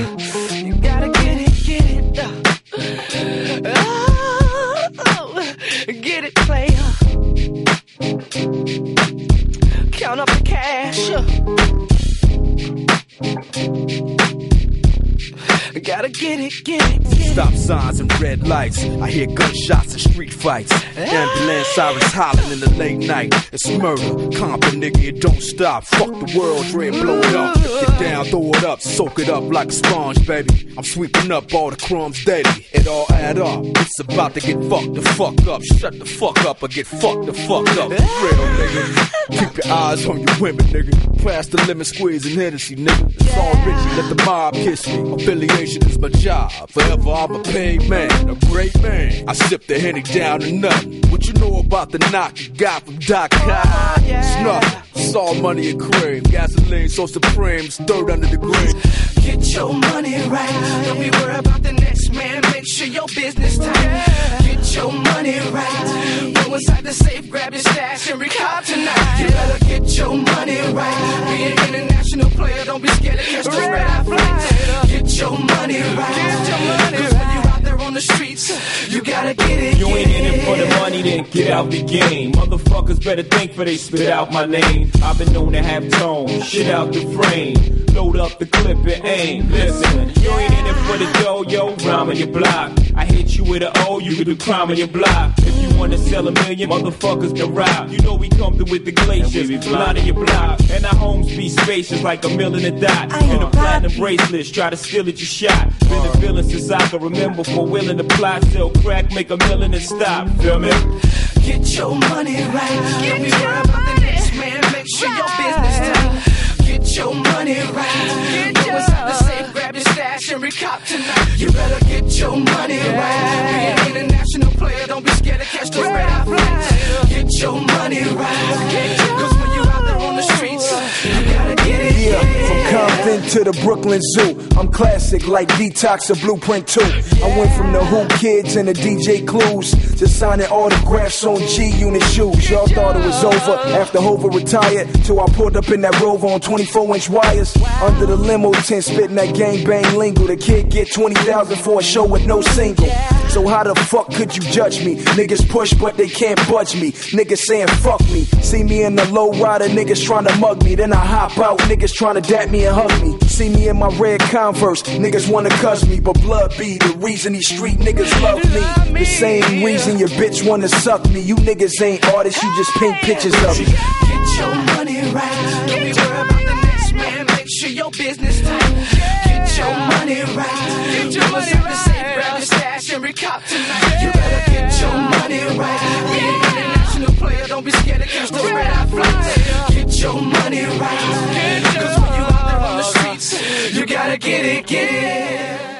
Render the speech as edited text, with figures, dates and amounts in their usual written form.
You gotta get it. Get it, player. Count up the cash. Gotta get it. Stop signs and red lights. I hear gunshots and street fights. Ambulance sirens hollering in the late night. It's murder, comping, nigga, it don't stop. Fuck the world, dread, blow it up. Get down, throw it up, soak it up like a sponge, baby. I'm sweeping up all the crumbs daily. It all add up. It's about to get fucked the fuck up. Shut the fuck up or get fucked the fuck up. Real, nigga. Keep your eyes on your women, nigga. Pass the lemon squeeze and Hennessy, nigga. It's all Richie, let the mob kiss me. Affiliation is my job. Forever I'm a paid man, a great man. I sip the Henny down to nothing. What you know about the knock you got from Doc High? It's nothing. It's all money and cream. Gasoline so supreme, it's dirt under the green. Get your money right. Don't be worried about the next man. Make sure your business tight. Get your money right. Go inside the safe, grab your stash and recall tonight. You better get your money right. Be an international player. Don't be scared to catch the red eye flights. Get your money right. Cause when you out there on the streets, you gotta get it. You ain't in it for the money, then get out the game. Motherfuckers better think before they spit out my name. I've been known to have tone, shit out the frame. Load up the clip and aim. Listen, you ain't in it for the dough, yo, rhyme on your block. I hit you with an O, you can do crime on your block. If you wanna sell a million, motherfuckers can rob. You know we come through with the glaciers, blind on your block. And our homes be spacious like a mill in a dot. And the platinum bracelets, try to steal it, you shot. Been a villain since I can remember, for willing to plot, sell crack, make a million and stop. Feel me? Get your money right. Don't be worried about the next man. Make sure your business tight. Get your money right. Go inside the safe, grab your stash and recop tonight. You better get your money right. Be an international player. Don't be scared to catch the red eye flights. Get your money right. Cause when you out there on the streets, you gotta get it. Yeah, from Compton to the Brooklyn Zoo, I'm classic like Detox or Blueprint 2. I went from the Who Kids and the DJ Clues to signing autographs on G-Unit shoes. Y'all thought it was over after Hova retired, till I pulled up in that Rover on 24-inch wires. Under the limo tent, spitting that gangbang lingo. The kid get 20,000 for a show with no single. So how the fuck could you judge me? Niggas push but they can't budge me. Niggas saying fuck me. See me in the low rider, niggas trying to mug me. Then I hop out, niggas trying to dap me and hug me. See me in my red Converse, niggas wanna cuss me. But blood be the reason these street niggas love me. The same reason your bitch wanna suck me. You niggas ain't artists, you just paint pictures of me. Get your money right. Don't be worried about the next man. Make sure your business tight. Get your money right. Get your money right. Grab your stash and recop tonight. You better get your money right. Be an international player. Don't be scared to catch the red eye flights. Get your money right. Cause when you out there on the streets, you gotta get it.